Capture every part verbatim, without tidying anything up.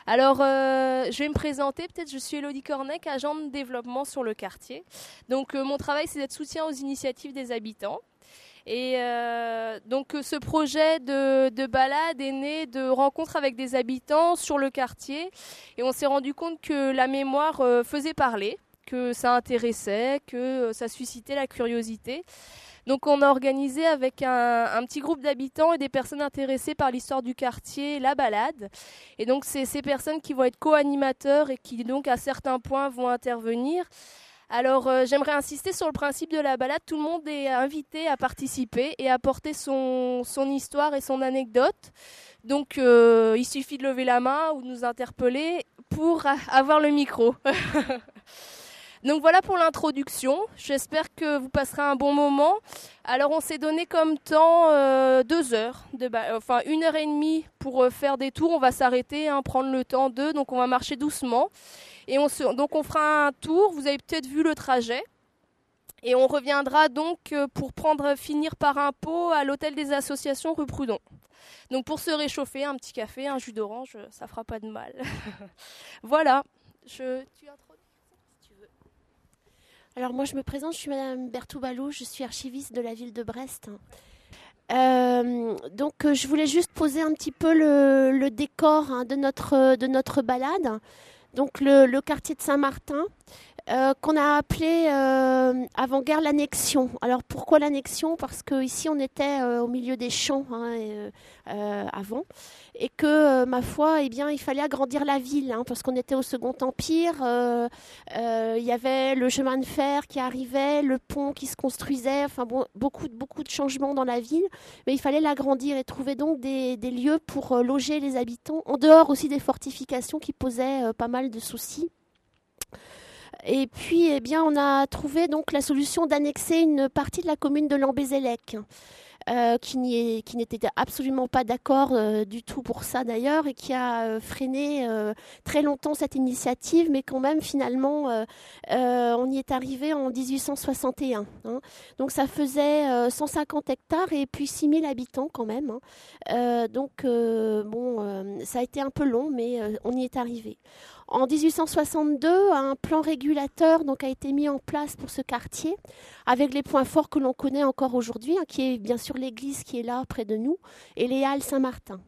Alors, euh, je vais me présenter. Peut-être, je suis Élodie Cornec, agent de développement sur le quartier. Donc, euh, mon travail, c'est d'être soutien aux initiatives des habitants. Et euh, donc, ce projet de, de balade est né de rencontres avec des habitants sur le quartier. Et on s'est rendu compte que la mémoire euh, faisait parler, que ça intéressait, que ça suscitait la curiosité. Donc on a organisé avec un, un petit groupe d'habitants et des personnes intéressées par l'histoire du quartier la balade. Et donc c'est ces personnes qui vont être co-animateurs et qui donc à certains points vont intervenir. Alors euh, j'aimerais insister sur le principe de la balade. Tout le monde est invité à participer et à apporter son, son histoire et son anecdote. Donc euh, il suffit de lever la main ou de nous interpeller pour avoir le micro. Donc voilà pour l'introduction, j'espère que vous passerez un bon moment. Alors on s'est donné comme temps euh, deux heures, de ba- enfin une heure et demie pour euh, faire des tours, on va s'arrêter, hein, prendre le temps d'eux, donc on va marcher doucement. Et on se, donc on fera un tour, vous avez peut-être vu le trajet. Et on reviendra donc euh, pour prendre, finir par un pot à l'hôtel des associations rue Proudhon. Donc pour se réchauffer, un petit café, un jus d'orange, ça fera pas de mal. Voilà, je... tu introduis ? Alors moi je me présente, je suis Madame Berthoud-Balou, je suis archiviste de la ville de Brest. Euh, donc euh, je voulais juste poser un petit peu le, le décor hein, de, notre, de notre balade. Donc le, le quartier de Saint-Martin, euh, qu'on a appelé euh, avant-guerre l'annexion. Alors pourquoi l'annexion ? Parce qu'ici on était euh, au milieu des champs hein, et, euh, avant, et que euh, ma foi, eh bien, il fallait agrandir la ville, hein, parce qu'on était au Second Empire. Il euh, euh, y avait le chemin de fer qui arrivait, le pont qui se construisait, enfin bon, beaucoup, beaucoup de changements dans la ville, mais il fallait l'agrandir et trouver donc des, des lieux pour euh, loger les habitants, en dehors aussi des fortifications qui posaient euh, pas mal de soucis. Et puis, eh bien, on a trouvé donc la solution d'annexer une partie de la commune de Lambézélec, euh, qui, n'y est, qui n'était absolument pas d'accord euh, du tout pour ça d'ailleurs, et qui a euh, freiné euh, très longtemps cette initiative, mais quand même, finalement, euh, euh, on y est arrivé en dix-huit cent soixante et un. Hein. Donc, ça faisait euh, cent cinquante hectares et puis six mille habitants quand même. Hein. Euh, donc, euh, bon, euh, ça a été un peu long, mais euh, on y est arrivé. En dix-huit cent soixante-deux, un plan régulateur donc, a été mis en place pour ce quartier, avec les points forts que l'on connaît encore aujourd'hui, hein, qui est bien sûr l'église qui est là près de nous, et les halles Saint-Martin.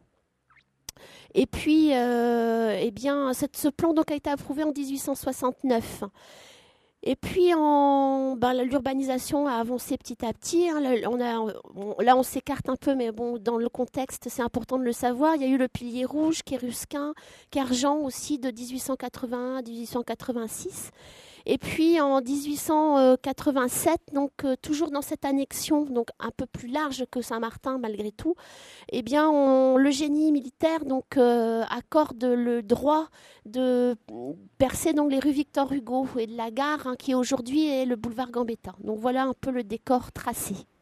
Et puis, euh, eh bien, cette, ce plan donc, a été approuvé en dix-huit cent soixante-neuf. Et puis, en, ben, l'urbanisation a avancé petit à petit. Hein. Là, on a, on, là, on s'écarte un peu, mais bon, dans le contexte, c'est important de le savoir. Il y a eu le pilier rouge, Kérusquin, Kergent aussi, de dix-huit cent quatre-vingt-un à dix-huit cent quatre-vingt-six. Et puis, en dix-huit cent quatre-vingt-sept, donc euh, toujours dans cette annexion, donc un peu plus large que Saint-Martin malgré tout, eh bien, on, le génie militaire donc euh, accorde le droit de percer donc les rues Victor Hugo et de la gare, hein, qui aujourd'hui est le boulevard Gambetta. Donc voilà un peu le décor tracé.